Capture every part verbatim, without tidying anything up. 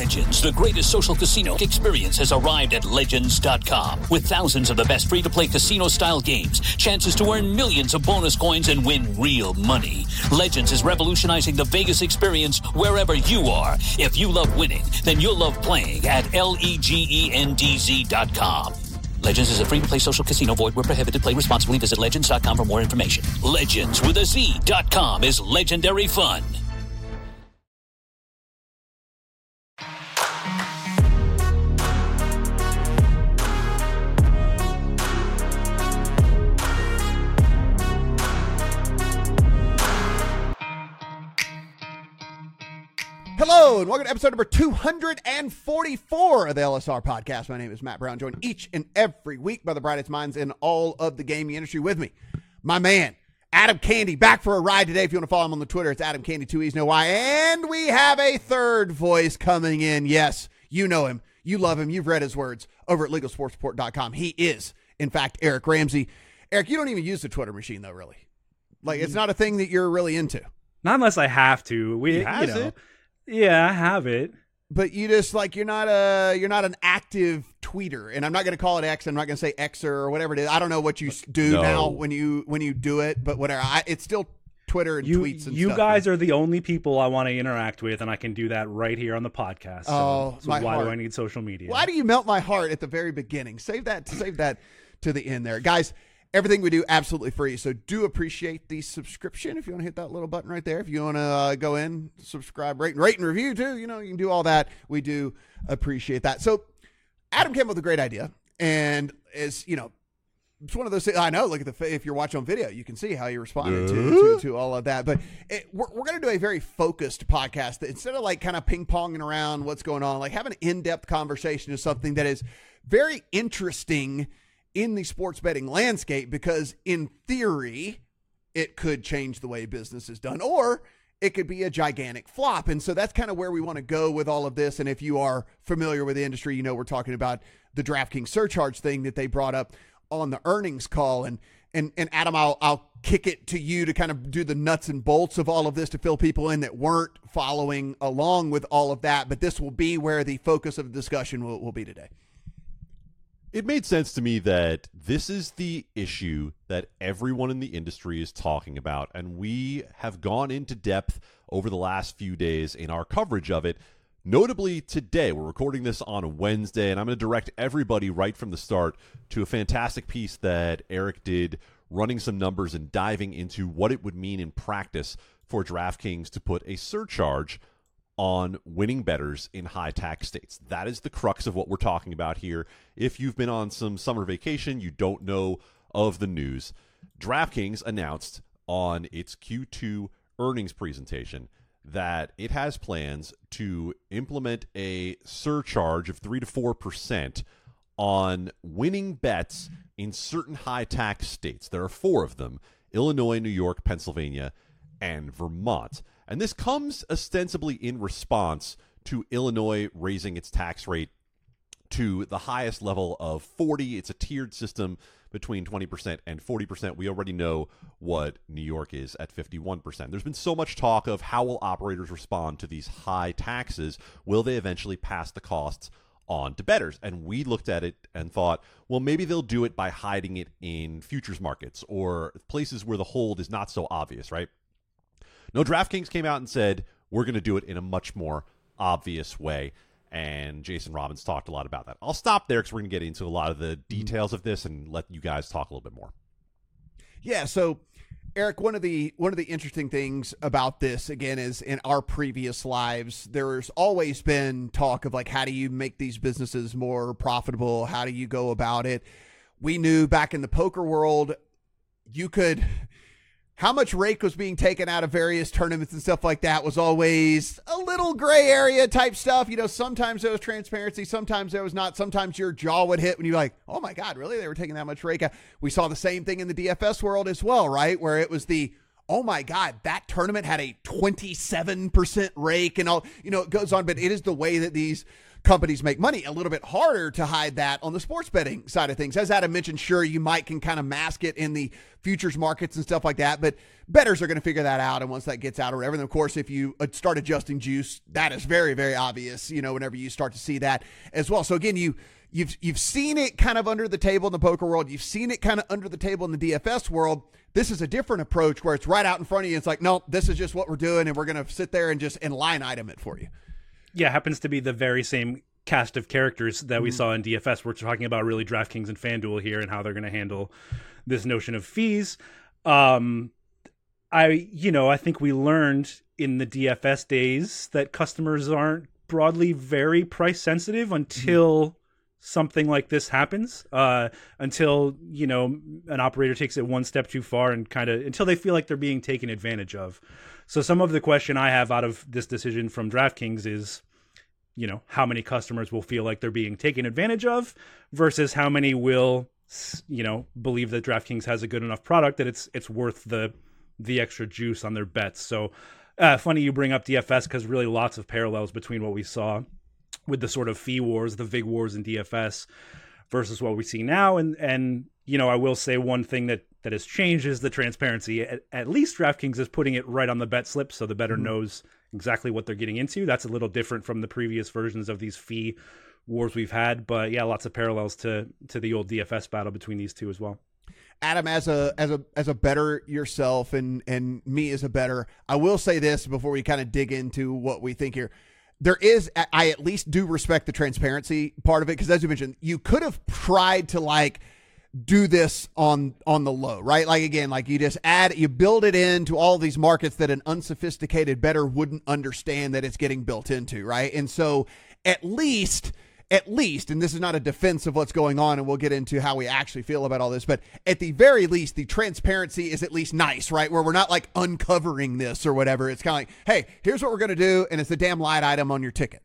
Legends, the greatest social casino experience, has arrived at Legends dot com. With thousands of the best free-to-play casino-style games, chances to earn millions of bonus coins and win real money. Legends is revolutionizing the Vegas experience wherever you are. If you love winning, then you'll love playing at L E G E N D Z dot com. Legends is a free-to-play social casino. Void where prohibited. Play responsibly. Visit Legends dot com for more information. Legends with a Z dot com is legendary fun. Hello, and welcome to episode number two forty-four of the L S R podcast. My name is Matt Brown, joined each and every week by the brightest minds in all of the gaming industry. With me, my man, Adam Candy, back for a ride today. If you want to follow him on the Twitter, it's Adam Candy, two E's, no Y. And we have a third voice coming in. Yes, you know him. You love him. You've read his words over at legal sports report dot com. He is, in fact, Eric Ramsey. Eric, you don't even use the Twitter machine, though, really. Like, it's not a thing that you're really into. Not unless I have to. We, He has you know, it. Yeah, I have it. But you just like you're not a you're not an active tweeter, and I'm not going to call it X. I'm not going to say Xer or whatever it is. I don't know what you do No. now when you when you do it, but whatever. I, it's still Twitter and You, tweets and you stuff. guys are the only people I want to interact with, and I can do that right here on the podcast. So, Oh, so my why heart. do I need social media? Why do you melt my heart at the very beginning? Save that save that to the end there, guys. Everything we do absolutely free, so do appreciate the subscription. If you want to hit that little button right there, if you want to uh, go in, subscribe, rate, rate and review too, you know, you can do all that. We do appreciate that. So Adam came up with a great idea, and is you know, it's one of those things. I know. Look at the if you're watching on video, you can see how he responded to, to to all of that. But it, we're we're going to do a very focused podcast that instead of like kind of ping ponging around what's going on, like have an in depth conversation of something that is very interesting in the sports betting landscape, because in theory it could change the way business is done, or it could be a gigantic flop. And so that's kind of where we want to go with all of this. And if you are familiar with the industry, you know we're talking about the DraftKings surcharge thing that they brought up on the earnings call. And and and Adam, I'll I'll kick it to you to kind of do the nuts and bolts of all of this to fill people in that weren't following along with all of that. But this will be where the focus of the discussion will, will be today. It made sense to me that this is the issue that everyone in the industry is talking about, and we have gone into depth over the last few days in our coverage of it. Notably today, we're recording this on a Wednesday, and I'm going to direct everybody right from the start to a fantastic piece that Eric did, running some numbers and diving into what it would mean in practice for DraftKings to put a surcharge on winning bettors in high-tax states. That is the crux of what we're talking about here. If you've been on some summer vacation, you don't know of the news. DraftKings announced on its Q two earnings presentation that it has plans to implement a surcharge of three to four percent on winning bets in certain high-tax states. There are four of them: Illinois, New York, Pennsylvania, and Vermont. And this comes ostensibly in response to Illinois raising its tax rate to the highest level of forty. It's a tiered system between twenty percent and forty percent. We already know what New York is at fifty-one percent. There's been so much talk of how will operators respond to these high taxes. Will they eventually pass the costs on to bettors? And we looked at it and thought, well, maybe they'll do it by hiding it in futures markets or places where the hold is not so obvious, right? No, DraftKings came out and said, we're going to do it in a much more obvious way. And Jason Robbins talked a lot about that. I'll stop there because we're going to get into a lot of the details of this and let you guys talk a little bit more. Yeah, so Eric, one of the one of the interesting things about this, again, is in our previous lives, there's always been talk of like, how do you make these businesses more profitable? How do you go about it? We knew back in the poker world, you could... how much rake was being taken out of various tournaments and stuff like that was always a little gray area type stuff. You know, sometimes there was transparency, sometimes there was not. Sometimes your jaw would hit when you're like, oh my God, really? They were taking that much rake out. We saw the same thing in the D F S world as well, right? Where it was the, oh my God, that tournament had a twenty-seven percent rake and all, you know, it goes on. But it is the way that these companies make money. A little bit harder to hide that on the sports betting side of things. As Adam mentioned, sure, you might can kind of mask it in the futures markets and stuff like that, but bettors are going to figure that out. And once that gets out or whatever, then of course, if you start adjusting juice, that is very, very obvious, you know, whenever you start to see that as well. So again, you, you've, you've seen it kind of under the table in the poker world. You've seen it kind of under the table in the D F S world. This is a different approach where it's right out in front of you. It's like, no, this is just what we're doing. And we're going to sit there and just and line item it for you. Yeah, happens to be the very same cast of characters that we Mm-hmm. saw in D F S. We're talking about really DraftKings and FanDuel here and how they're going to handle this notion of fees. Um, I, you know, I think we learned in the D F S days that customers aren't broadly very price sensitive until mm-hmm. something like this happens, uh, until, you know, an operator takes it one step too far and kind of until they feel like they're being taken advantage of. So some of the question I have out of this decision from DraftKings is, you know, how many customers will feel like they're being taken advantage of versus how many will, you know, believe that DraftKings has a good enough product that it's it's worth the the extra juice on their bets. So uh, funny you bring up D F S because really lots of parallels between what we saw with the sort of fee wars, the vig wars in D F S versus what we see now. And, and you know, I will say one thing that, that has changed is the transparency. At, at least DraftKings is putting it right on the bet slip so the bettor mm-hmm. knows exactly what they're getting into. That's a little different from the previous versions of these fee wars we've had. But yeah, lots of parallels to to the old D F S battle between these two as well. Adam, as a as a as a bettor yourself and and me as a bettor, I will say this before we kind of dig into what we think here. There is, I at least do respect the transparency part of it because, as you mentioned, you could have tried to like do this on on the low, right? Like again, like you just add, you build it into all these markets that an unsophisticated bettor wouldn't understand that it's getting built into, right? And so at least. At least, and this is not a defense of what's going on, and we'll get into how we actually feel about all this, but at the very least, the transparency is at least nice, right? Where we're not like uncovering this or whatever. It's kind of like, hey, here's what we're going to do, and it's a damn light item on your ticket.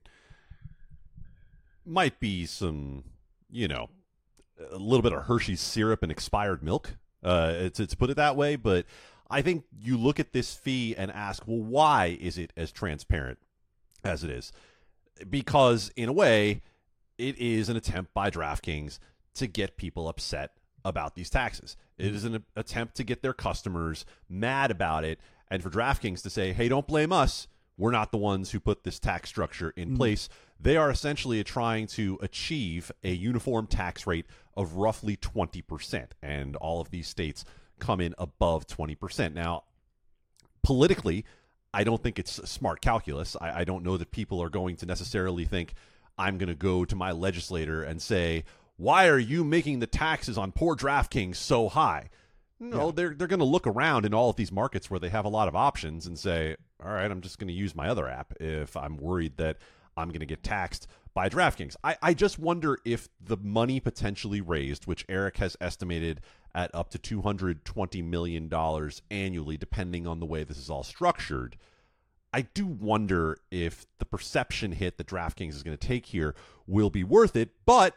Might be some, you know, a little bit of Hershey's syrup and expired milk, uh, to, to put it that way, but I think you look at this fee and ask, well, why is it as transparent as it is? Because, in a way, it is an attempt by DraftKings to get people upset about these taxes. It is an attempt to get their customers mad about it, and for DraftKings to say, hey, don't blame us. We're not the ones who put this tax structure in mm. place. They are essentially trying to achieve a uniform tax rate of roughly twenty percent, and all of these states come in above twenty percent. Now, politically, I don't think it's smart calculus. I, I don't know that people are going to necessarily think, I'm going to go to my legislator and say, why are you making the taxes on poor DraftKings so high? No, yeah. they're they're going to look around in all of these markets where they have a lot of options and say, all right, I'm just going to use my other app if I'm worried that I'm going to get taxed by DraftKings. I, I just wonder if the money potentially raised, which Eric has estimated at up to two hundred twenty million dollars annually, depending on the way this is all structured, I do wonder if the perception hit that DraftKings is going to take here will be worth it, but,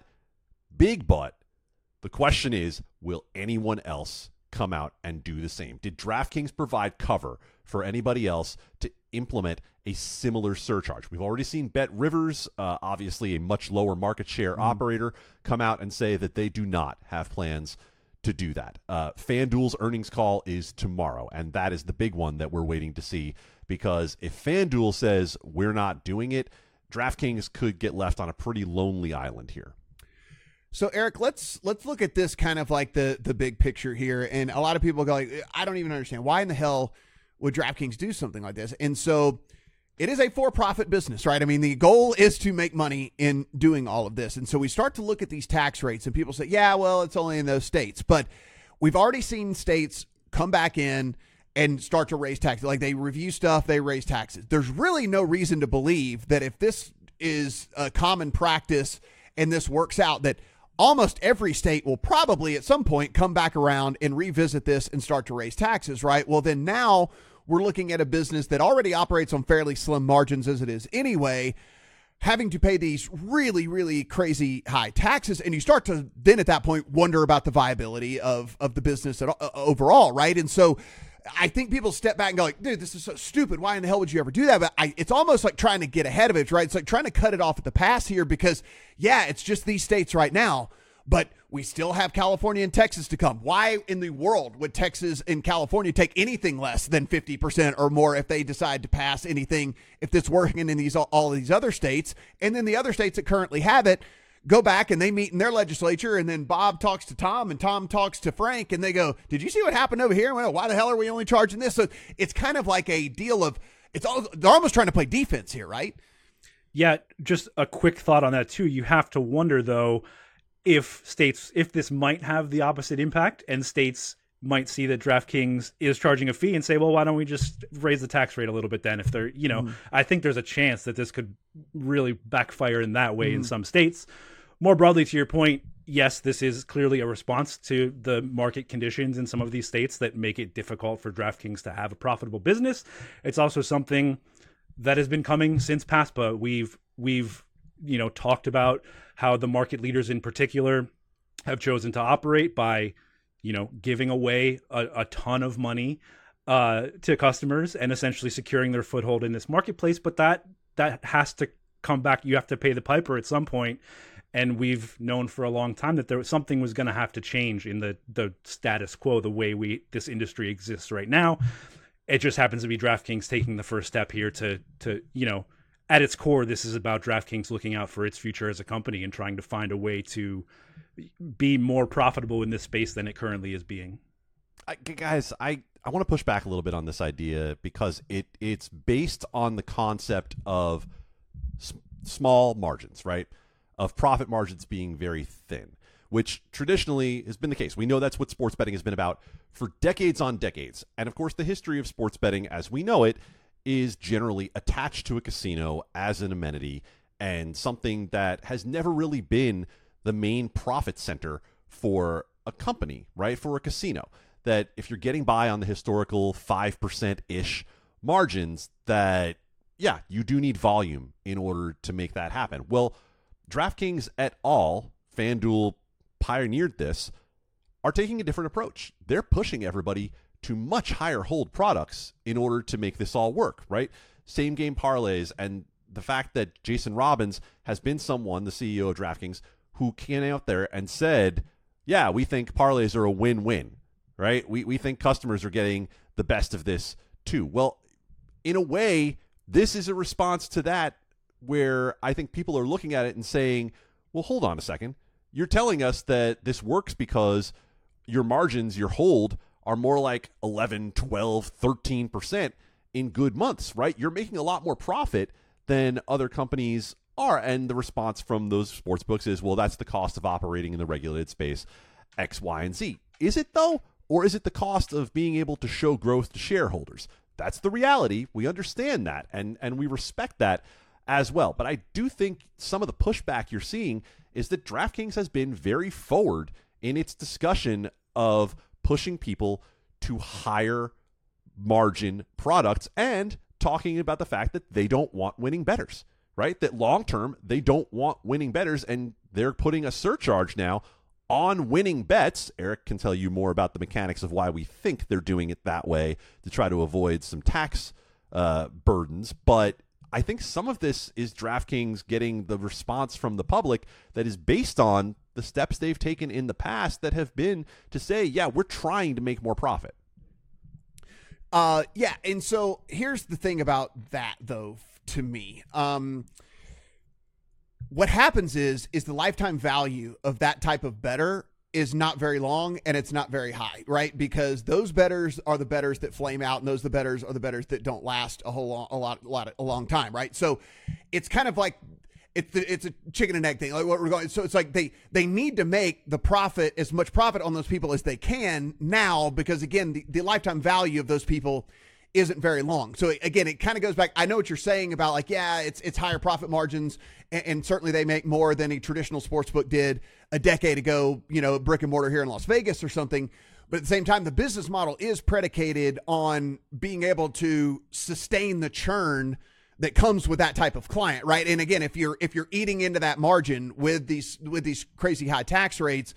big but, the question is, will anyone else come out and do the same? Did DraftKings provide cover for anybody else to implement a similar surcharge? We've already seen BetRivers, uh, obviously a much lower market share mm. operator, come out and say that they do not have plans to do that. Uh, FanDuel's earnings call is tomorrow, and that is the big one that we're waiting to see. Because if FanDuel says we're not doing it, DraftKings could get left on a pretty lonely island here. So, Eric, let's let's look at this kind of like the the big picture here. And a lot of people go like, I don't even understand. Why in the hell would DraftKings do something like this? And so it is a for-profit business, right? I mean, the goal is to make money in doing all of this. And so we start to look at these tax rates, and people say, yeah, well, it's only in those states. But we've already seen states come back in and start to raise taxes. Like they review stuff, they raise taxes. There's really no reason to believe that if this is a common practice and this works out, that almost every state will probably at some point come back around and revisit this and start to raise taxes, right? Well, then now we're looking at a business that already operates on fairly slim margins as it is anyway, having to pay these really, really crazy high taxes. And you start to then at that point wonder about the viability of, of the business at, uh, overall, right? And so I think people step back and go like, dude, this is so stupid. Why in the hell would you ever do that? But I, it's almost like trying to get ahead of it, right? It's like trying to cut it off at the pass here because, yeah, it's just these states right now, but we still have California and Texas to come. Why in the world would Texas and California take anything less than fifty percent or more if they decide to pass anything, if it's working in these all of these other states? And then the other states that currently have it go back and they meet in their legislature, and then Bob talks to Tom and Tom talks to Frank, and they go, did you see what happened over here? Well, why the hell are we only charging this? So it's kind of like a deal of, it's all, they're almost trying to play defense here, right? Yeah, just a quick thought on that too. You have to wonder though, if states, if this might have the opposite impact, and states might see that DraftKings is charging a fee and say, well, why don't we just raise the tax rate a little bit then? If they're, you know, mm. I think there's a chance that this could really backfire in that way mm. in some states. More broadly to your point, yes, this is clearly a response to the market conditions in some of these states that make it difficult for DraftKings to have a profitable business. It's also something that has been coming since PASPA. We've, we've, you know, talked about how the market leaders in particular have chosen to operate by, you know, giving away a, a ton of money uh, to customers and essentially securing their foothold in this marketplace. But that that has to come back. You have to pay the piper at some point. And we've known for a long time that there was something was going to have to change in the the status quo, the way we this industry exists right now. It just happens to be DraftKings taking the first step here to to you know, at its core, this is about DraftKings looking out for its future as a company and trying to find a way to be more profitable in this space than it currently is being. I, guys, I, I want to push back a little bit on this idea because it it's based on the concept of s- small margins, right? Of profit margins being very thin, which traditionally has been the case. We know that's what sports betting has been about for decades on decades. And of course, the history of sports betting as we know it is generally attached to a casino as an amenity and something that has never really been the main profit center for a company, right? For a casino. That if you're getting by on the historical five percent-ish margins, that, yeah, you do need volume in order to make that happen. Well, DraftKings et al., FanDuel pioneered this, are taking a different approach. They're pushing everybody to much higher hold products in order to make this all work, right? Same game parlays, and the fact that Jason Robbins has been someone, the C E O of DraftKings, who came out there and said, yeah, we think parlays are a win-win, right? We, we think customers are getting the best of this too. Well, in a way, this is a response to that, where I think people are looking at it and saying, well, hold on a second. You're telling us that this works because your margins, your hold, are more like eleven, twelve, thirteen percent in good months, right? You're making a lot more profit than other companies are. And the response from those sports books is, well, that's the cost of operating in the regulated space, X, Y, and Z. Is it though? Or is it the cost of being able to show growth to shareholders? That's the reality. We understand that, and, and we respect that as well. But I do think some of the pushback you're seeing is that DraftKings has been very forward in its discussion of pushing people to higher margin products and talking about the fact that they don't want winning bettors, right? That long term, they don't want winning bettors, and they're putting a surcharge now on winning bets. Eric can tell you more about the mechanics of why we think they're doing it that way to try to avoid some tax uh, burdens. But I think some of this is DraftKings getting the response from the public that is based on the steps they've taken in the past that have been to say, yeah, we're trying to make more profit. Uh, yeah, and so here's the thing about that, though, to me. Um, what happens is, is the lifetime value of that type of bettor is not very long and it's not very high, right? Because those bettors are the bettors that flame out, and those the bettors are the bettors that don't last a whole long, a lot, a lot, a long time, right? So it's kind of like it's the, it's a chicken and egg thing. Like what we're going. So it's like they they need to make the profit, as much profit on those people as they can now, because again, the, the lifetime value of those people isn't very long. So again, it kind of goes back. I know what you're saying about like, yeah, it's it's higher profit margins, and, and certainly they make more than a traditional sports book did a decade ago, you know, brick and mortar here in Las Vegas or something. But at the same time, the business model is predicated on being able to sustain the churn that comes with that type of client, right? And again, if you're if you're eating into that margin with these with these crazy high tax rates,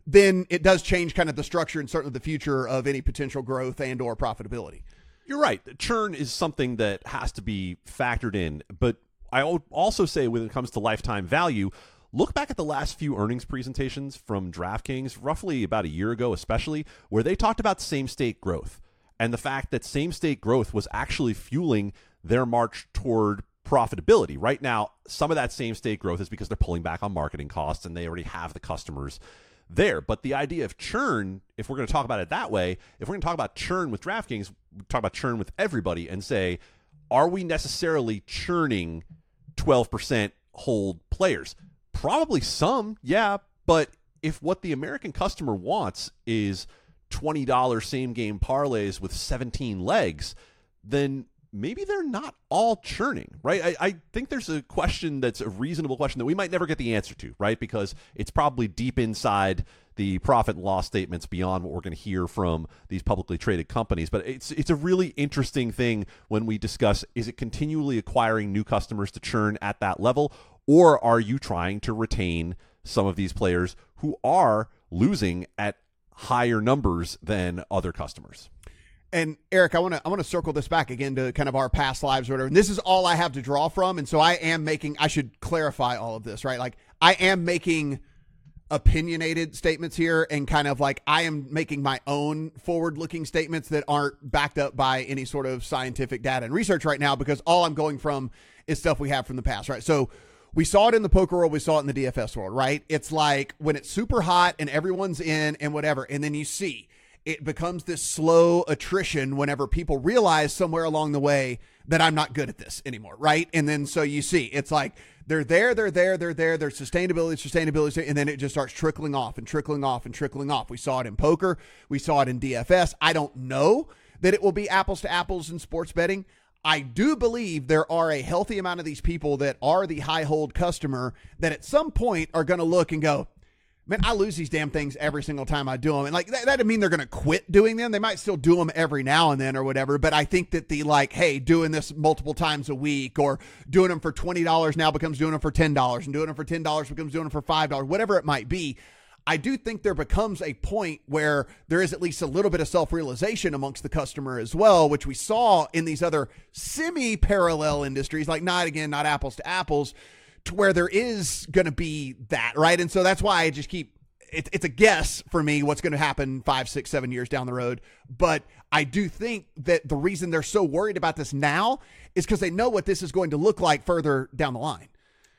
then it does change kind of the structure and certainly the future of any potential growth and or profitability. You're right. Churn is something that has to be factored in. But I also say when it comes to lifetime value, look back at the last few earnings presentations from DraftKings, roughly about a year ago especially, where they talked about same-state growth and the fact that same-state growth was actually fueling their march toward profitability. Right now, some of that same-state growth is because they're pulling back on marketing costs and they already have the customers there. But the idea of churn, if we're going to talk about it that way, if we're going to talk about churn with DraftKings, we talk about churn with everybody and say, are we necessarily churning twelve percent hold players? Probably some, yeah. But if what the American customer wants is twenty dollars same-game parlays with seventeen legs, then maybe they're not all churning, right? I, I think there's a question that's a reasonable question that we might never get the answer to, right? Because it's probably deep inside the profit and loss statements beyond what we're going to hear from these publicly traded companies. But it's it's a really interesting thing when we discuss, is it continually acquiring new customers to churn at that level, or are you trying to retain some of these players who are losing at higher numbers than other customers? And Eric, I want to I want to circle this back again to kind of our past lives or whatever. And this is all I have to draw from. And so I am making, I should clarify all of this, right? Like I am making opinionated statements here and kind of like I am making my own forward-looking statements that aren't backed up by any sort of scientific data and research right now, because all I'm going from is stuff we have from the past, right? So we saw it in the poker world. We saw it in the D F S world, right? It's like when it's super hot and everyone's in and whatever, and then you see it becomes this slow attrition whenever people realize somewhere along the way that I'm not good at this anymore, right? And then so you see, it's like they're there, they're there, they're there, there's sustainability, sustainability, and then it just starts trickling off and trickling off and trickling off. We saw it in poker. We saw it in D F S. I don't know that it will be apples to apples in sports betting. I do believe there are a healthy amount of these people that are the high hold customer that at some point are going to look and go, man, I lose these damn things every single time I do them. And like, that, that doesn't mean they're going to quit doing them. They might still do them every now and then or whatever. But I think that the like, hey, doing this multiple times a week or doing them for twenty dollars now becomes doing them for ten dollars and doing them for ten dollars becomes doing them for five dollars, whatever it might be. I do think there becomes a point where there is at least a little bit of self-realization amongst the customer as well, which we saw in these other semi-parallel industries, like not, again, not apples to apples, to where there is going to be that, right? And so that's why I just keep, it, it's a guess for me what's going to happen five, six, seven years down the road. But I do think that the reason they're so worried about this now is because they know what this is going to look like further down the line.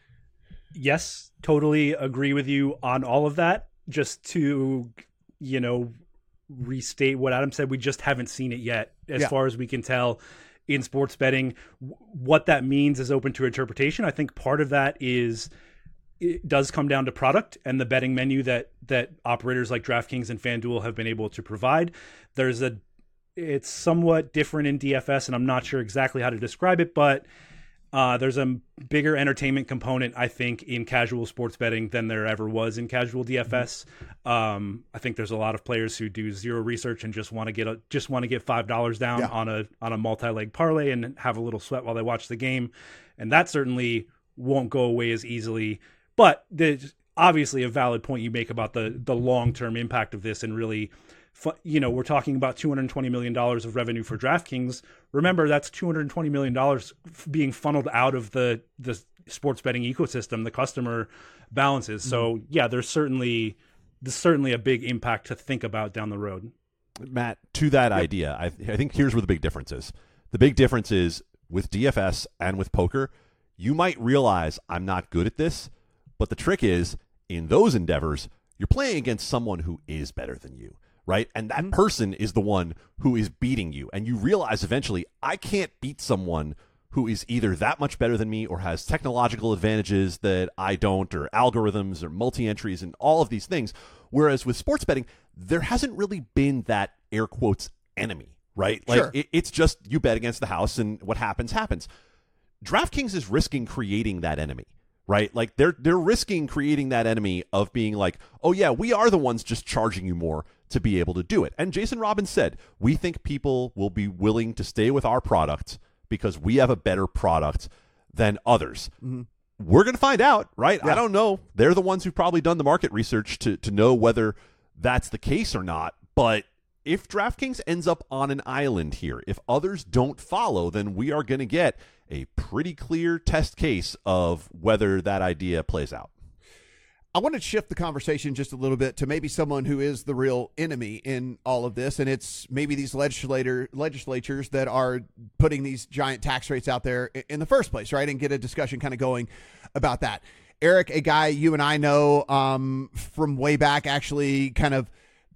Yes, totally agree with you on all of that. Just to, you know, restate what Adam said, we just haven't seen it yet, as Yeah. far as we can tell in sports betting. What that means is open to interpretation. I think part of that is it does come down to product and the betting menu that that operators like DraftKings and FanDuel have been able to provide. There's a, it's somewhat different in D F S, and I'm not sure exactly how to describe it, but Uh, there's a bigger entertainment component, I think, in casual sports betting than there ever was in casual D F S. Um, I think there's a lot of players who do zero research and just want to get a just want to get five dollars down Yeah. on a on a multi-leg parlay and have a little sweat while they watch the game, and that certainly won't go away as easily. But there's obviously a valid point you make about the the long-term impact of this, and really, you know, we're talking about two hundred twenty million dollars of revenue for DraftKings. Remember, that's two hundred twenty million dollars being funneled out of the, the sports betting ecosystem, the customer balances. Mm-hmm. So yeah, there's certainly, there's certainly a big impact to think about down the road. Matt, to that yep. idea, I, I think here's where the big difference is. The big difference is with D F S and with poker, you might realize I'm not good at this, but the trick is in those endeavors, you're playing against someone who is better than you. Right? And that person is the one who is beating you. And you realize eventually, I can't beat someone who is either that much better than me or has technological advantages that I don't, or algorithms or multi-entries and all of these things. Whereas with sports betting, there hasn't really been that air quotes enemy, right? Like Sure. it, it's just you bet against the house and what happens, happens. DraftKings is risking creating that enemy. Right? Like they're they're risking creating that enemy of being like, oh yeah, we are the ones just charging you more to be able to do it. And Jason Robbins said, we think people will be willing to stay with our product because we have a better product than others. Mm-hmm. We're going to find out, right? Yeah. I don't know. They're the ones who've probably done the market research to to know whether that's the case or not, but if DraftKings ends up on an island here, if others don't follow, then we are going to get a pretty clear test case of whether that idea plays out. I want to shift the conversation just a little bit to maybe someone who is the real enemy in all of this, and it's maybe these legislator legislatures that are putting these giant tax rates out there in the first place, right? And get a discussion kind of going about that. Eric, a guy you and I know um, from way back, actually kind of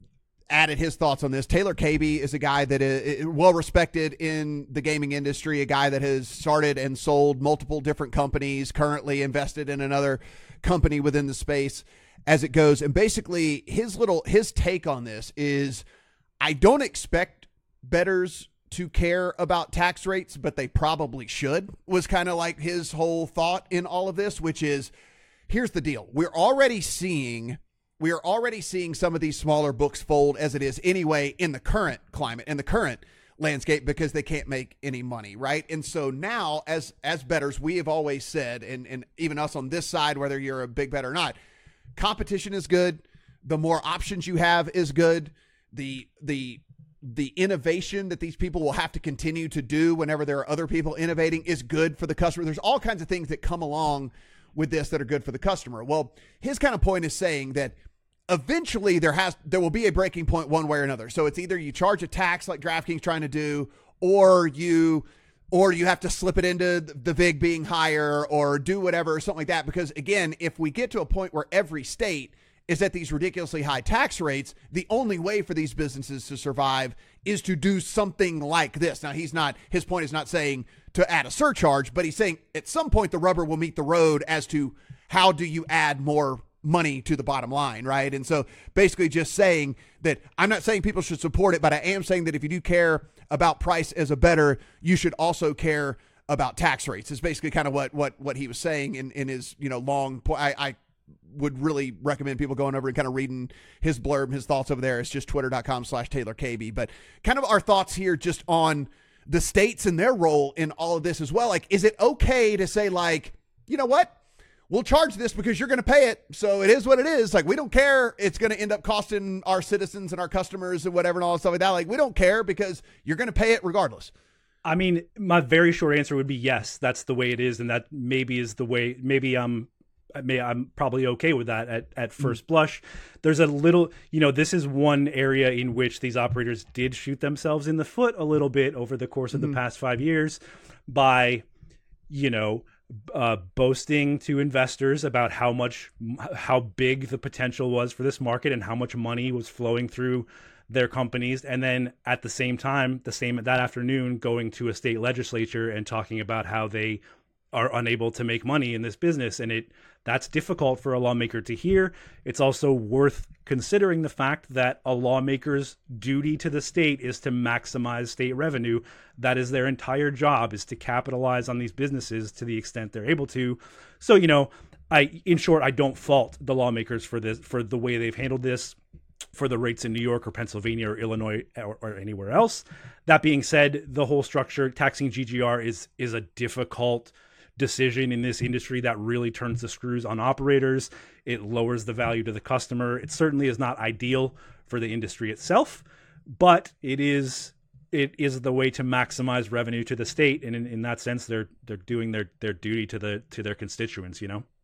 added his thoughts on this. Taylor Cabey is a guy that is well respected in the gaming industry, a guy that has started and sold multiple different companies, currently invested in another company within the space as it goes. And basically his little, his take on this is, I don't expect bettors to care about tax rates, but they probably should, was kind of like his whole thought in all of this, which is, here's the deal. We're already seeing We are already seeing some of these smaller books fold as it is anyway in the current climate and the current landscape because they can't make any money, right? And so now as as bettors, we have always said, and, and even us on this side, whether you're a big bet or not, competition is good. The more options you have is good. The the the innovation that these people will have to continue to do whenever there are other people innovating is good for the customer. There's all kinds of things that come along with this that are good for the customer. Well, his kind of point is saying that eventually there has there will be a breaking point one way or another. So it's either you charge a tax like DraftKings trying to do, or you or you have to slip it into the V I G being higher or do whatever or something like that. Because again, if we get to a point where every state is at these ridiculously high tax rates, the only way for these businesses to survive is to do something like this. Now, he's not, his point is not saying to add a surcharge, but he's saying at some point the rubber will meet the road as to how do you add more money to the bottom line, right? And so basically just saying that I'm not saying people should support it, but I am saying that if you do care about price as a bettor, you should also care about tax rates. Is basically kind of what what what he was saying in, in his, you know, long point. I, I would really recommend people going over and kind of reading his blurb, his thoughts over there. It's just twitter.com slash Taylor Cabey. But kind of our thoughts here just on the states and their role in all of this as well. Like, is it okay to say, like, you know what? We'll charge this because you're going to pay it. So it is what it is. Like, we don't care. It's going to end up costing our citizens and our customers and whatever and all that stuff like that. Like, we don't care because you're going to pay it regardless. I mean, my very short answer would be yes, that's the way it is. And that maybe is the way, maybe I'm, I may, I'm probably okay with that at, at first blush. There's a little, you know, this is one area in which these operators did shoot themselves in the foot a little bit over the course of mm-hmm. the past five years by, you know, uh, boasting to investors about how much, how big the potential was for this market and how much money was flowing through their companies. And then at the same time, the same that afternoon, going to a state legislature and talking about how they are unable to make money in this business. And it that's difficult for a lawmaker to hear. It's also worth considering the fact that a lawmaker's duty to the state is to maximize state revenue. That is their entire job, is to capitalize on these businesses to the extent they're able to. So, you know, I, in short, I don't fault the lawmakers for this, for the way they've handled this, for the rates in New York or Pennsylvania or Illinois or, or anywhere else. That being said, the whole structure, taxing G G R is is a difficult decision in this industry that really turns the screws on operators. It lowers the value to the customer. It certainly is not ideal for the industry itself, but it is it is the way to maximize revenue to the state. And in, in that sense, they're they're doing their their duty to the to their constituents, you know?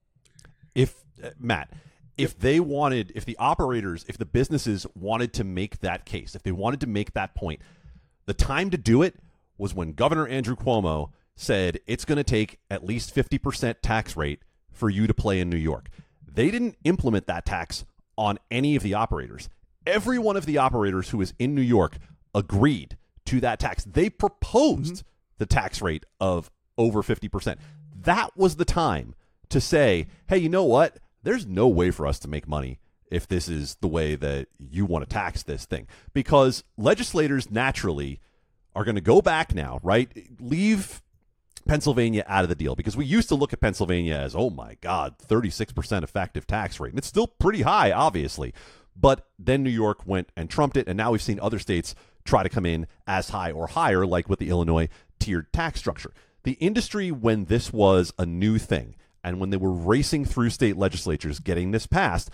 If uh, Matt, if they wanted, if the operators, if the businesses wanted to make that case, if they wanted to make that point, the time to do it was when Governor Andrew Cuomo said it's going to take at least fifty percent tax rate for you to play in New York. They didn't implement that tax on any of the operators. Every one of the operators who is in New York agreed to that tax. They proposed mm-hmm. the tax rate of over fifty percent. That was the time to say, hey, you know what? There's no way for us to make money if this is the way that you want to tax this thing. Because legislators naturally are going to go back now, right? Leave Pennsylvania out of the deal, because we used to look at Pennsylvania as, oh my God, thirty-six percent effective tax rate. And it's still pretty high, obviously. But then New York went and trumped it, and now we've seen other states try to come in as high or higher, like with the Illinois tiered tax structure. The industry, when this was a new thing, and when they were racing through state legislatures getting this passed,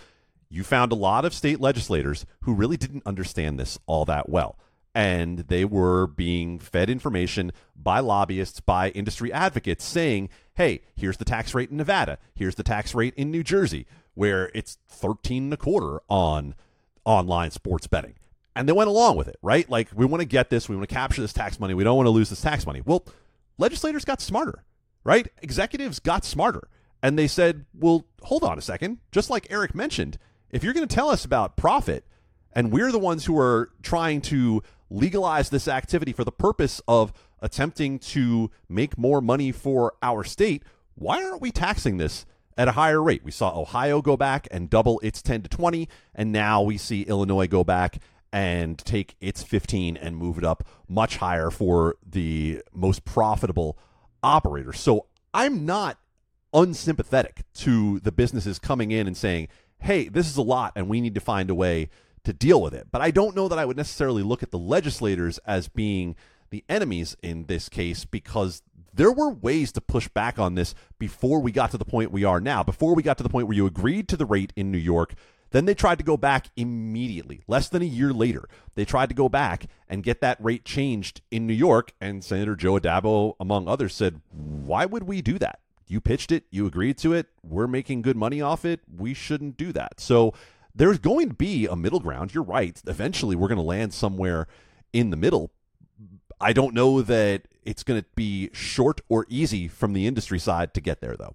you found a lot of state legislators who really didn't understand this all that well. And they were being fed information by lobbyists, by industry advocates saying, hey, here's the tax rate in Nevada. Here's the tax rate in New Jersey, where it's thirteen and a quarter on online sports betting. And they went along with it, right? Like, we want to get this. We want to capture this tax money. We don't want to lose this tax money. Well, legislators got smarter, right? Executives got smarter. And they said, well, hold on a second. Just like Eric mentioned, if you're going to tell us about profit, and we're the ones who are trying to legalize this activity for the purpose of attempting to make more money for our state, why aren't we taxing this at a higher rate? We saw Ohio go back and double its ten to twenty, and now we see Illinois go back and take its fifteen and move it up much higher for the most profitable operators. So I'm not unsympathetic to the businesses coming in and saying, hey, this is a lot and we need to find a way to deal with it. But I don't know that I would necessarily look at the legislators as being the enemies in this case, because there were ways to push back on this before we got to the point we are now, before we got to the point where you agreed to the rate in New York. Then they tried to go back immediately. Less than a year later, they tried to go back and get that rate changed in New York. And Senator Joe Addabbo, among others, said, why would we do that? You pitched it. You agreed to it. We're making good money off it. We shouldn't do that. So there's going to be a middle ground. You're right. Eventually, we're going to land somewhere in the middle. I don't know that it's going to be short or easy from the industry side to get there, though.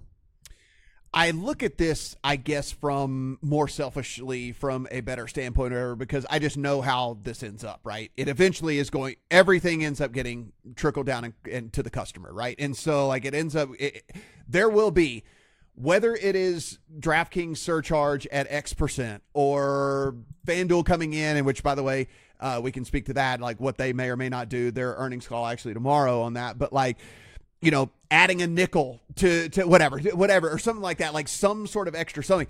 I look at this, I guess, from more selfishly from a better standpoint, or whatever, because I just know how this ends up, right? It eventually is going, everything ends up getting trickled down and, and to the customer, right? And so, like, it ends up, it, there will be, whether it is DraftKings surcharge at X percent or FanDuel coming in, and which, by the way, uh, we can speak to that, like what they may or may not do. Their earnings call actually tomorrow on that, but like, you know, adding a nickel to, to whatever, whatever, or something like that, like some sort of extra something.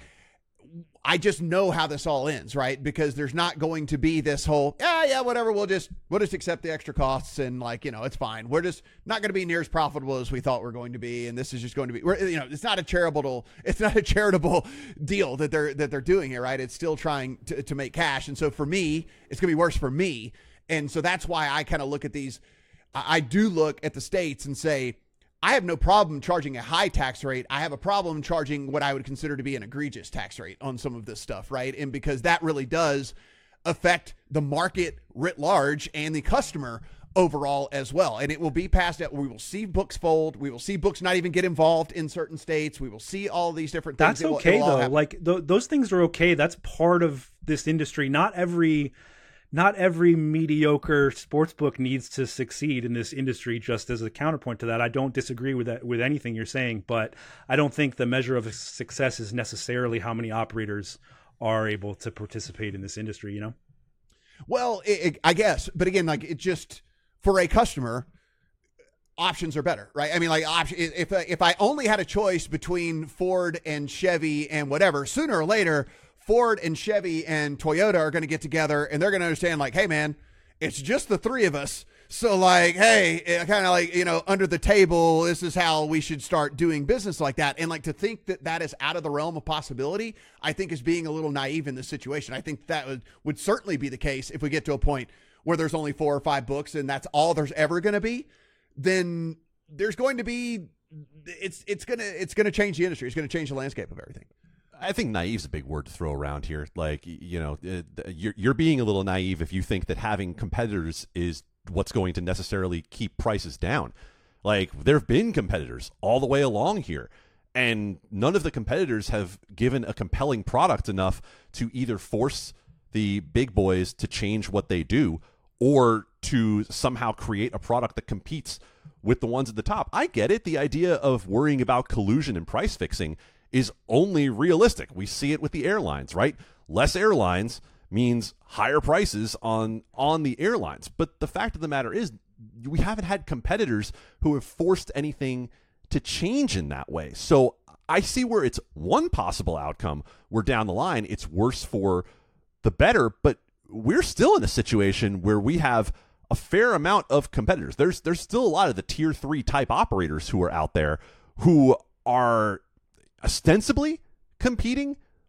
I just know how this all ends, right? Because there's not going to be this whole, yeah, yeah, whatever. We'll just, we'll just accept the extra costs and, like, you know, it's fine. We're just not going to be near as profitable as we thought we we're going to be. And this is just going to be, we're, you know, it's not a charitable, it's not a charitable deal that they're, that they're doing here, right? It's still trying to, to make cash. And so for me, it's going to be worse for me. And so that's why I kind of look at these, I do look at the states and say, I have no problem charging a high tax rate. I have a problem charging what I would consider to be an egregious tax rate on some of this stuff, right? And because that really does affect the market writ large and the customer overall as well. And it will be past that. We will see books fold. We will see books not even get involved in certain states. We will see all these different things. That's okay, though. Like th- those things are okay. That's part of this industry. Not every... Not every mediocre sports book needs to succeed in this industry. Just as a counterpoint to that, I don't disagree with that, with anything you're saying, but I don't think the measure of success is necessarily how many operators are able to participate in this industry, you know? Well, it, it, I guess, but again, like it just, for a customer, options are better, right? I mean, like option, if, if I only had a choice between Ford and Chevy and whatever, sooner or later, Ford and Chevy and Toyota are going to get together and they're going to understand, like, hey, man, it's just the three of us. So, like, hey, kind of like, you know, under the table, this is how we should start doing business like that. And, like, to think that that is out of the realm of possibility, I think is being a little naive in this situation. I think that would, would certainly be the case if we get to a point where there's only four or five books and that's all there's ever going to be. Then there's going to be, it's it's going to it's going to change the industry. It's going to change the landscape of everything. I think naive is a big word to throw around here. Like, you know, you're, you're being a little naive if you think that having competitors is what's going to necessarily keep prices down. Like, there have been competitors all the way along here, and none of the competitors have given a compelling product enough to either force the big boys to change what they do or to somehow create a product that competes with the ones at the top. I get it. The idea of worrying about collusion and price fixing is only realistic. We see it with the airlines, right? Less airlines means higher prices on on the airlines. But the fact of the matter is, we haven't had competitors who have forced anything to change in that way. So I see where it's one possible outcome where down the line it's worse for the better, but we're still in a situation where we have a fair amount of competitors. There's there's still a lot of the tier three type operators who are out there who are ostensibly competing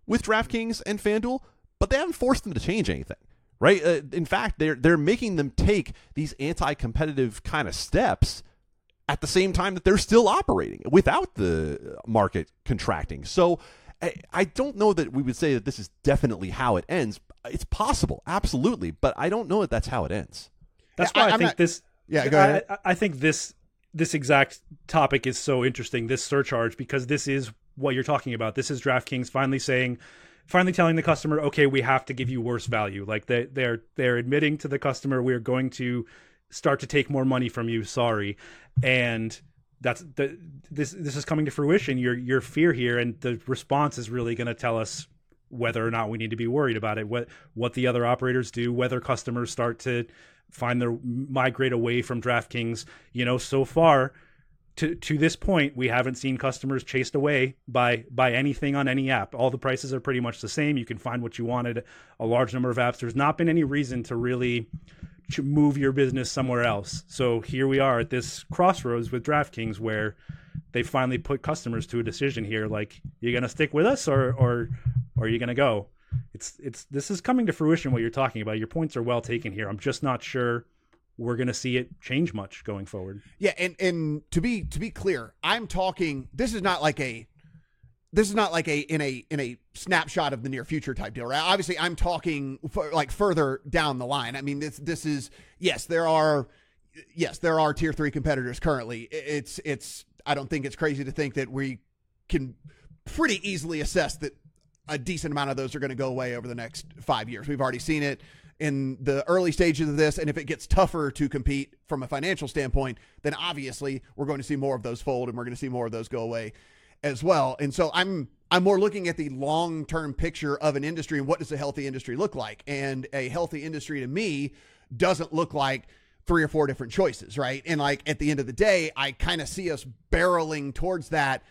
with DraftKings and FanDuel, but they haven't forced them to change anything, right? Uh, in fact, they're they're making them take these anti-competitive kind of steps at the same time that they're still operating without the market contracting. So I, I don't know that we would say that this is definitely how it ends. It's possible, absolutely, but I don't know that that's how it ends. That's Yeah, why I, I- I'm think not- this. Yeah, go ahead. I, I think this this exact topic is so interesting. This surcharge, because this is what you're talking about. This is DraftKings finally saying, finally telling the customer, okay, we have to give you worse value. Like they they're they're admitting to the customer, we're going to start to take more money from you. Sorry, and that's the this this is coming to fruition. Your your fear here, and the response is really going to tell us whether or not we need to be worried about it. What what the other operators do, whether customers start to find their migrate away from DraftKings. You know, so far to to this point, we haven't seen customers chased away by by anything on any app. All the prices are pretty much the same. You can find what you wanted. A large number of apps. There's not been any reason to really move your business somewhere else. So here we are at this crossroads with DraftKings, where they finally put customers to a decision here. Like, you're gonna stick with us, or or or are you gonna go? It's it's this is coming to fruition, what you're talking about. Your points are well taken here. I'm just not sure we're going to see it change much going forward. Yeah, and and to be to be clear, I'm talking. This is not like a. This is not like a in a in a snapshot of the near future type deal, right? Obviously, I'm talking for, like further down the line. I mean, this this is yes, there are yes there are tier three competitors currently. It's it's I don't think it's crazy to think that we can pretty easily assess that a decent amount of those are going to go away over the next five years. We've already seen it in the early stages of this. And if it gets tougher to compete from a financial standpoint, then obviously we're going to see more of those fold, and we're going to see more of those go away as well. And so I'm, I'm more looking at the long-term picture of an industry and what does a healthy industry look like? And a healthy industry to me doesn't look like three or four different choices, right? And like at the end of the day, I kind of see us barreling towards that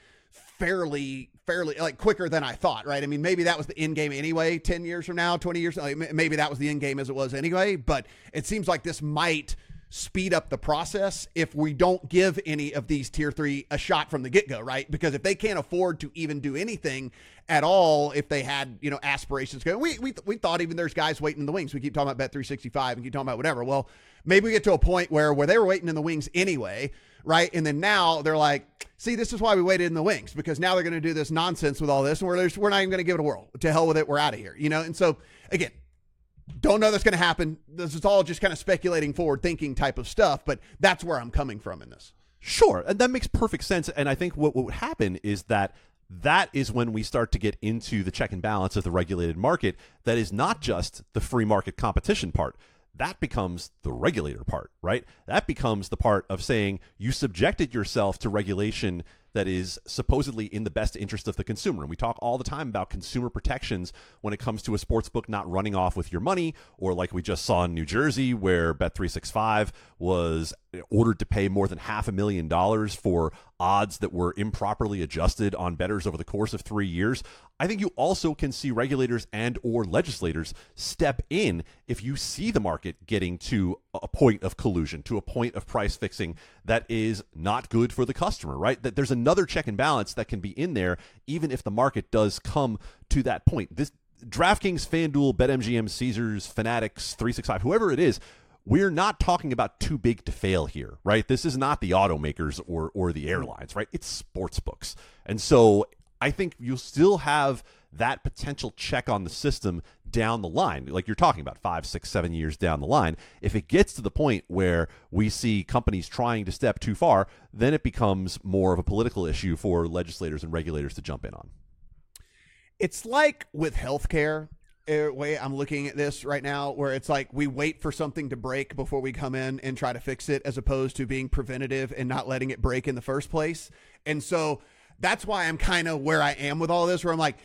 fairly fairly like quicker than I thought, right? I mean, maybe that was the end game anyway, ten years from now, twenty years, like maybe that was the end game as it was anyway, but it seems like this might speed up the process if we don't give any of these tier three a shot from the get-go, right? Because if they can't afford to even do anything at all, if they had, you know, aspirations going, we, we, we thought even there's guys waiting in the wings. We keep talking about Bet three sixty-five and keep talking about whatever. Well, maybe we get to a point where, where they were waiting in the wings anyway, right? And then now they're like, see, this is why we waited in the wings, because now they're going to do this nonsense with all this, and we're, we're not even going to give it a whirl. To hell with it. We're out of here, you know? And so, again, don't know that's going to happen. This is all just kind of speculating, forward thinking type of stuff, but that's where I'm coming from in this. Sure, and that makes perfect sense. And I think what, what would happen is that that is when we start to get into the check and balance of the regulated market that is not just the free market competition part. That becomes the regulator part, right? That becomes the part of saying you subjected yourself to regulation that is supposedly in the best interest of the consumer. And we talk all the time about consumer protections when it comes to a sports book not running off with your money, or like we just saw in New Jersey where Bet three sixty-five was ordered to pay more than half a million dollars for odds that were improperly adjusted on bettors over the course of three years. I think you also can see regulators and or legislators step in if you see the market getting to a point of collusion, to a point of price fixing that is not good for the customer, right? That there's another check and balance that can be in there, even if the market does come to that point. This DraftKings, FanDuel, BetMGM, Caesars, Fanatics, three sixty-five, whoever it is, we're not talking about too big to fail here, right? This is not the automakers or or the airlines, right? It's sports books. And so I think you'll still have that potential check on the system down the line, like you're talking about five, six, seven years down the line. If it gets to the point where we see companies trying to step too far, then it becomes more of a political issue for legislators and regulators to jump in on. It's like with healthcare. Uh, way I'm looking at this right now, where it's like we wait for something to break before we come in and try to fix it, as opposed to being preventative and not letting it break in the first place. And so that's why I'm kind of where I am with all this, where I'm like,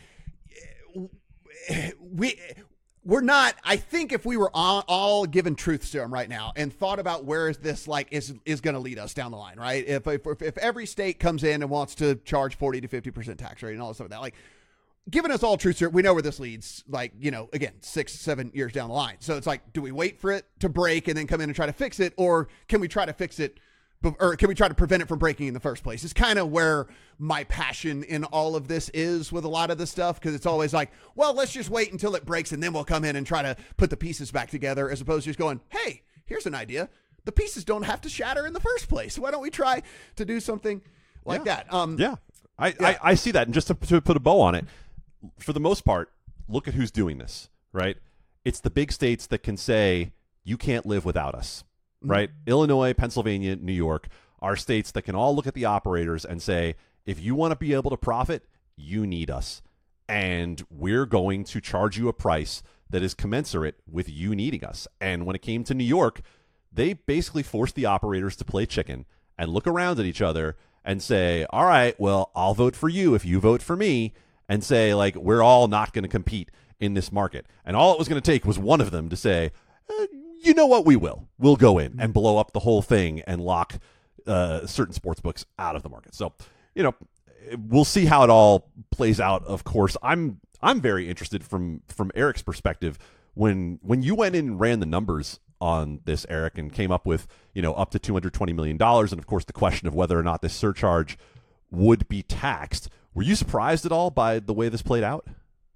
we we're not. I think if we were all, all given truth serum right now and thought about where is this like is is going to lead us down the line, right? If, if if every state comes in and wants to charge forty to fifty percent tax rate and all this stuff like that, like, given us all truth serum, we know where this leads, like, you know, again, six, seven years down the line. So it's like, do we wait for it to break and then come in and try to fix it? Or can we try to fix it or can we try to prevent it from breaking in the first place? It's kind of where my passion in all of this is with a lot of this stuff, because it's always like, well, let's just wait until it breaks and then we'll come in and try to put the pieces back together, as opposed to just going, hey, here's an idea. The pieces don't have to shatter in the first place. Why don't we try to do something like yeah. that? Um, yeah, I, yeah. I, I see that. And just to, to put a bow on it, for the most part, look at who's doing this, right? It's the big states that can say, you can't live without us. Right? Mm-hmm. Illinois, Pennsylvania, New York are states that can all look at the operators and say, if you want to be able to profit, you need us. And we're going to charge you a price that is commensurate with you needing us. And when it came to New York, they basically forced the operators to play chicken and look around at each other and say, all right, well, I'll vote for you if you vote for me, and say, like, we're all not going to compete in this market. And all it was going to take was one of them to say, eh, you know what, we will. We'll go in and blow up the whole thing and lock uh, certain sports books out of the market. So, you know, we'll see how it all plays out. Of course, I'm I'm very interested from from Eric's perspective. When when you went in and ran the numbers on this, Eric, and came up with, you know, up to two hundred twenty million dollars, and of course the question of whether or not this surcharge would be taxed, were you surprised at all by the way this played out?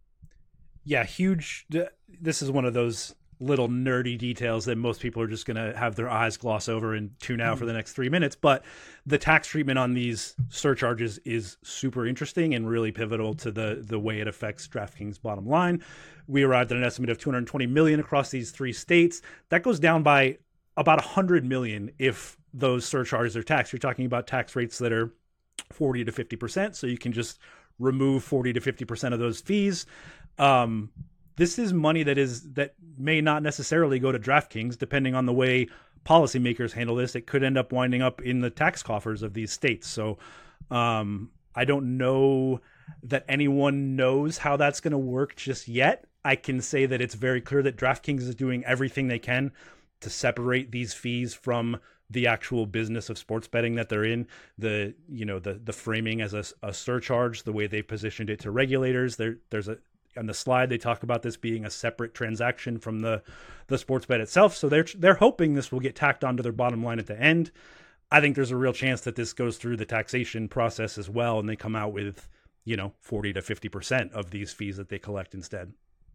Yeah, huge. This is one of those little nerdy details that most people are just going to have their eyes gloss over and tune out for the next three minutes. But the tax treatment on these surcharges is super interesting and really pivotal to the, the way it affects DraftKings' bottom line. We arrived at an estimate of two hundred twenty million dollars across these three states. That goes down by about one hundred million dollars if those surcharges are taxed. You're talking about tax rates that are forty to fifty percent. So you can just remove forty to fifty percent of those fees. Um, This is money that is that may not necessarily go to DraftKings, depending on the way policymakers handle this. It could end up winding up in the tax coffers of these states. So um, I don't know that anyone knows how that's going to work just yet. I can say that it's very clear that DraftKings is doing everything they can to separate these fees from the actual business of sports betting that they're in. The you know the the framing as a, a surcharge, the way they positioned it to regulators. There there's a on the slide, they talk about this being a separate transaction from the, the sports bet itself. So they're they're hoping this will get tacked onto their bottom line at the end. I think there's a real chance that this goes through the taxation process as well, and they come out with, you know, forty to fifty percent of these fees that they collect instead.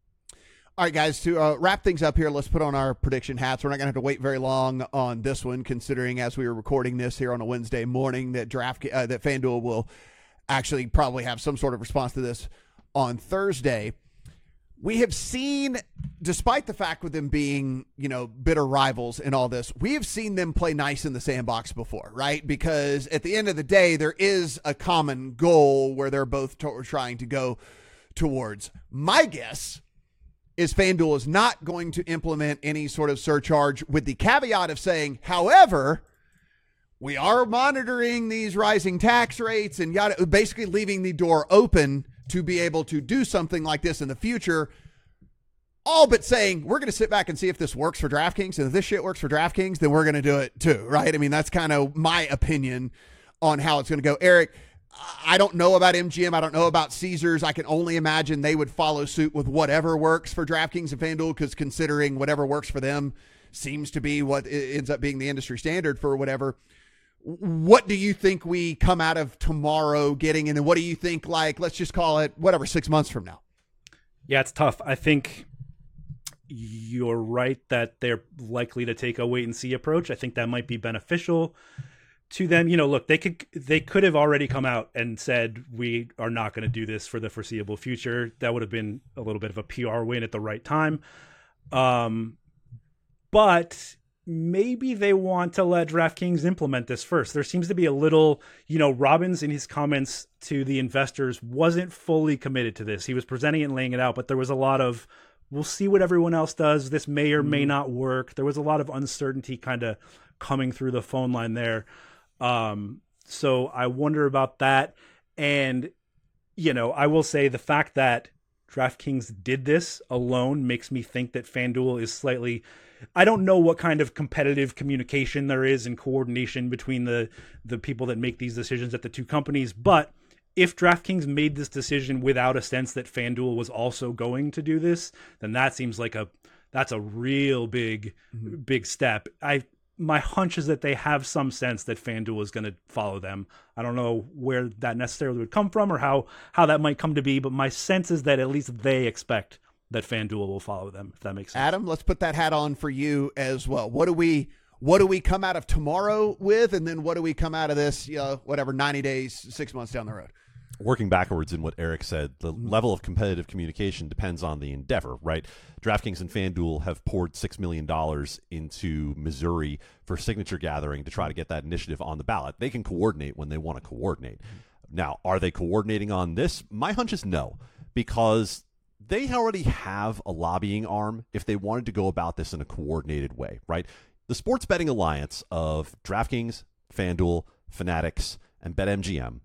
All right, guys, to uh, wrap things up here, let's put on our prediction hats. We're not going to have to wait very long on this one, considering as we were recording this here on a Wednesday morning that draft uh, that FanDuel will actually probably have some sort of response to this on Thursday. We have seen, despite the fact with them being, you know, bitter rivals in all this, we have seen them play nice in the sandbox before, right? Because at the end of the day, there is a common goal where they're both to- trying to go towards. My guess is FanDuel is not going to implement any sort of surcharge, with the caveat of saying, however, we are monitoring these rising tax rates and yada, basically leaving the door open to be able to do something like this in the future, all but saying, we're going to sit back and see if this works for DraftKings, and if this shit works for DraftKings, then we're going to do it too, right? I mean, that's kind of my opinion on how it's going to go. Eric, I don't know about M G M. I don't know about Caesars. I can only imagine they would follow suit with whatever works for DraftKings and FanDuel, because considering whatever works for them seems to be what ends up being the industry standard for whatever. What do you think we come out of tomorrow getting? And then what do you think, like, let's just call it whatever, six months from now? Yeah, it's tough. I think you're right that they're likely to take a wait and see approach. I think that might be beneficial to them. You know, look, they could, they could have already come out and said, we are not going to do this for the foreseeable future. That would have been a little bit of a P R win at the right time. Um, but maybe they want to let DraftKings implement this first. There seems to be a little, you know, Robbins in his comments to the investors wasn't fully committed to this. He was presenting it and laying it out, but there was a lot of, we'll see what everyone else does. This may or may not work. There was a lot of uncertainty kind of coming through the phone line there. Um, so I wonder about that. And, you know, I will say the fact that DraftKings did this alone makes me think that FanDuel is slightly, I don't know what kind of competitive communication there is and coordination between the, the people that make these decisions at the two companies. But if DraftKings made this decision without a sense that FanDuel was also going to do this, then that seems like a, that's a real big, mm-hmm. big step. I, my hunch is that they have some sense that FanDuel is going to follow them. I don't know where that necessarily would come from or how, how that might come to be, but my sense is that at least they expect that FanDuel will follow them, if that makes sense. Adam, let's put that hat on for you as well. What do we what do we come out of tomorrow with, and then what do we come out of this, you know, whatever, ninety days, six months down the road? Working backwards in what Eric said, the mm-hmm. level of competitive communication depends on the endeavor, right? DraftKings and FanDuel have poured six million dollars into Missouri for signature gathering to try to get that initiative on the ballot. They can coordinate when they want to coordinate. Mm-hmm. Now, are they coordinating on this? My hunch is no, because they already have a lobbying arm if they wanted to go about this in a coordinated way, right? The Sports Betting Alliance of DraftKings, FanDuel, Fanatics, and BetMGM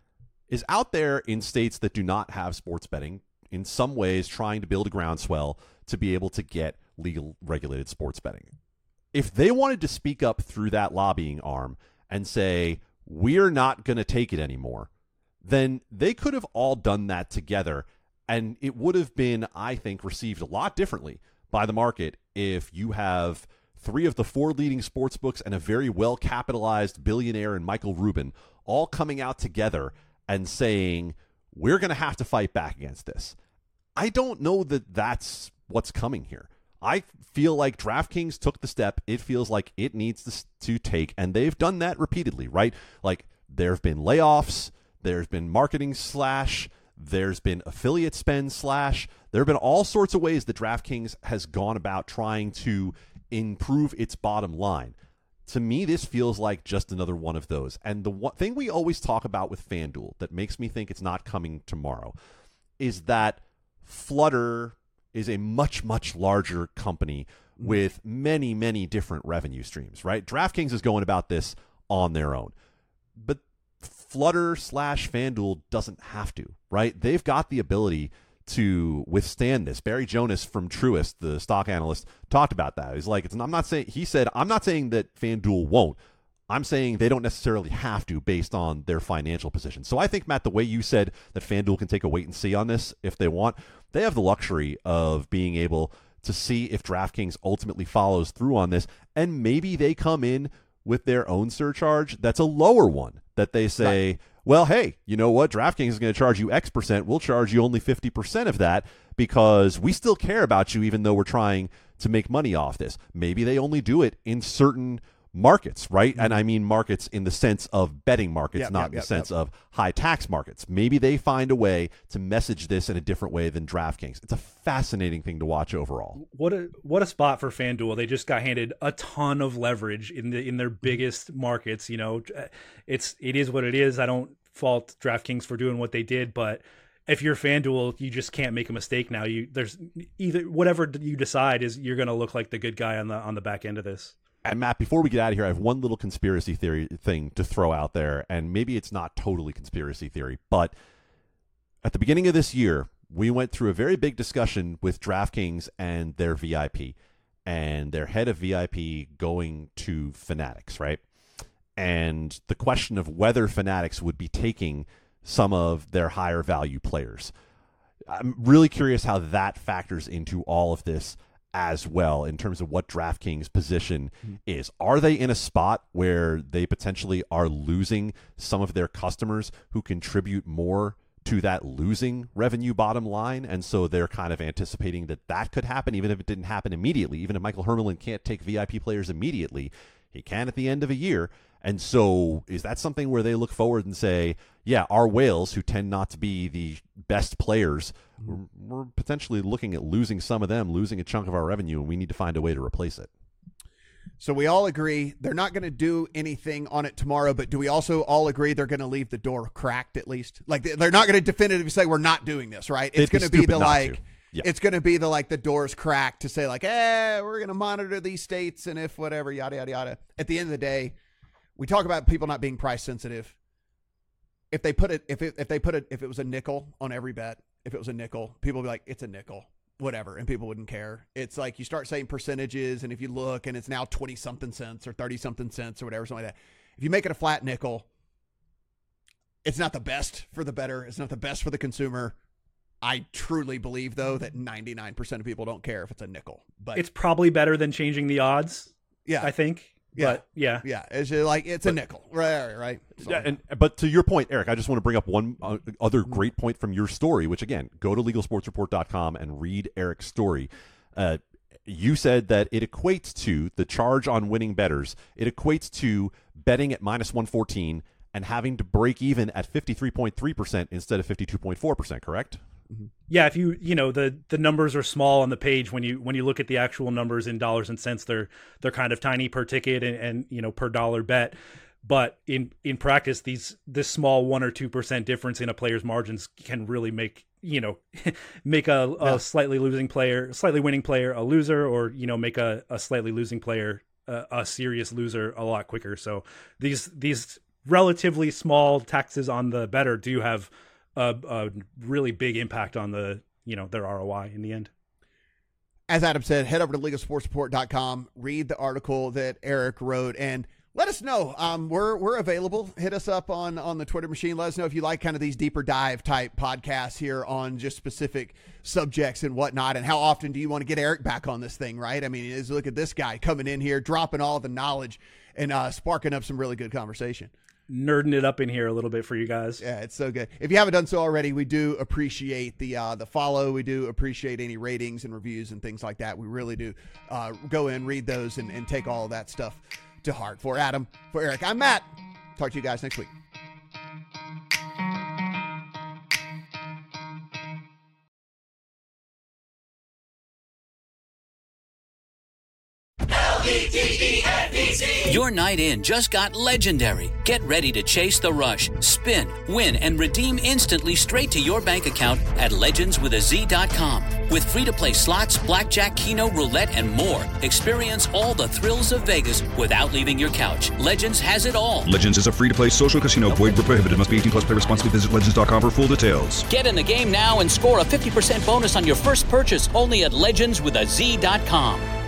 is out there in states that do not have sports betting, in some ways trying to build a groundswell to be able to get legal regulated sports betting. If they wanted to speak up through that lobbying arm and say, we're not going to take it anymore, then they could have all done that together, and it would have been, I think, received a lot differently by the market if you have three of the four leading sports books and a very well-capitalized billionaire in Michael Rubin all coming out together and saying, we're going to have to fight back against this. I don't know that that's what's coming here. I feel like DraftKings took the step it feels like it needs to, to take, and they've done that repeatedly, right? Like, there have been layoffs, there's been marketing slash, there's been affiliate spend slash, there have been all sorts of ways that DraftKings has gone about trying to improve its bottom line. To me, this feels like just another one of those. And the one thing we always talk about with FanDuel that makes me think it's not coming tomorrow is that Flutter is a much, much larger company with many, many different revenue streams, right? DraftKings is going about this on their own. But Flutter slash FanDuel doesn't have to, right? They've got the ability to withstand this. Barry Jonas from Truist, the stock analyst, talked about that. He's like, it's, I'm not saying, he said, I'm not saying that FanDuel won't. I'm saying they don't necessarily have to based on their financial position. So I think, Matt, the way you said that FanDuel can take a wait and see on this if they want, they have the luxury of being able to see if DraftKings ultimately follows through on this, and maybe they come in with their own surcharge that's a lower one, that they say, right, well, hey, you know what? DraftKings is going to charge you X percent. We'll charge you only fifty percent of that because we still care about you even though we're trying to make money off this. Maybe they only do it in certain markets, right? Mm-hmm. And I mean markets in the sense of betting markets, yep, not yep, in the yep, sense yep. of high tax markets. Maybe they find a way to message this in a different way than DraftKings. It's a fascinating thing to watch overall. What a what a spot for FanDuel. They just got handed a ton of leverage in the in their biggest markets. You know, it's it is what it is. I don't fault DraftKings for doing what they did, but if you're FanDuel, you just can't make a mistake now. You there's either whatever you decide is you're going to look like the good guy on the on the back end of this. And Matt, before we get out of here, I have one little conspiracy theory thing to throw out there, and maybe it's not totally conspiracy theory, but at the beginning of this year, we went through a very big discussion with DraftKings and their V I P, and their head of V I P going to Fanatics, right? And the question of whether Fanatics would be taking some of their higher value players. I'm really curious how that factors into all of this as well in terms of what DraftKings' position mm-hmm. is. Are they in a spot where they potentially are losing some of their customers who contribute more to that losing revenue bottom line? And so they're kind of anticipating that that could happen, even if it didn't happen immediately. Even if Michael Hermelin can't take V I P players immediately, he can at the end of a year. And so is that something where they look forward and say, yeah, our whales, who tend not to be the best players, we're, we're potentially looking at losing some of them, losing a chunk of our revenue, and we need to find a way to replace it. So we all agree they're not going to do anything on it tomorrow, but do we also all agree they're going to leave the door cracked at least? Like, they're not going to definitively say we're not doing this, right? It's going to be the like, yeah. it's going to be the like the door's cracked to say like, eh, we're going to monitor these states, and if whatever, yada, yada, yada. At the end of the day, we talk about people not being price sensitive. If they put it, if it, if they put it, if it was a nickel on every bet, if it was a nickel, people would be like, it's a nickel, whatever, and people wouldn't care. It's like you start saying percentages, and if you look, and it's now twenty something cents or thirty something cents or whatever, something like that. If you make it a flat nickel, it's not the best for the bettor. It's not the best for the consumer. I truly believe, though, that ninety-nine percent of people don't care if it's a nickel. But it's probably better than changing the odds. Yeah, I think. Yeah. But yeah. Yeah. It's just like, it's a nickel. Right. Right. So, Yeah, and but to your point, Eric, I just want to bring up one uh, other great point from your story, which again, go to legal sports report dot com and read Eric's story. Uh, you said that it equates to the charge on winning bettors. It equates to betting at minus one fourteen and having to break even at fifty-three point three percent instead of fifty-two point four percent, correct? Mm-hmm. Yeah, if you you know the the numbers are small on the page when you when you look at the actual numbers in dollars and cents, they're they're kind of tiny per ticket and, and you know per dollar bet. But in in practice, these this small one or two percent difference in a player's margins can really make you know make a, a Yeah. slightly losing player, slightly winning player a loser, or you know make a, a slightly losing player a, a serious loser a lot quicker. So these these relatively small taxes on the bettor do have a, a really big impact on the you know their R O I in the end. As Adam said, head over to legal sports report dot com, read the article that Eric wrote, and let us know. Um, we're we're available. Hit us up on, on the Twitter machine. Let us know if you like kind of these deeper dive type podcasts here on just specific subjects and whatnot. And how often do you want to get Eric back on this thing, right? I mean, is look at this guy coming in here, dropping all the knowledge and uh, sparking up some really good conversation. Nerding it up in here a little bit for you guys. Yeah, it's so good. If you haven't done so already, we do appreciate the uh, the follow. We do appreciate any ratings and reviews and things like that. We really do uh, go in, read those, and, and take all of that stuff to heart. For Adam, for Eric, I'm Matt. Talk to you guys next week. Your night in just got legendary. Get ready to chase the rush, spin, win, and redeem instantly straight to your bank account at legends with a z dot com. With free-to-play slots, blackjack, keno, roulette, and more, experience all the thrills of Vegas without leaving your couch. Legends has it all. Legends is a free-to-play social casino. Void where prohibited. Must be eighteen plus. Play responsibly. Visit legends dot com for full details. Get in the game now and score a fifty percent bonus on your first purchase only at legends with a z dot com.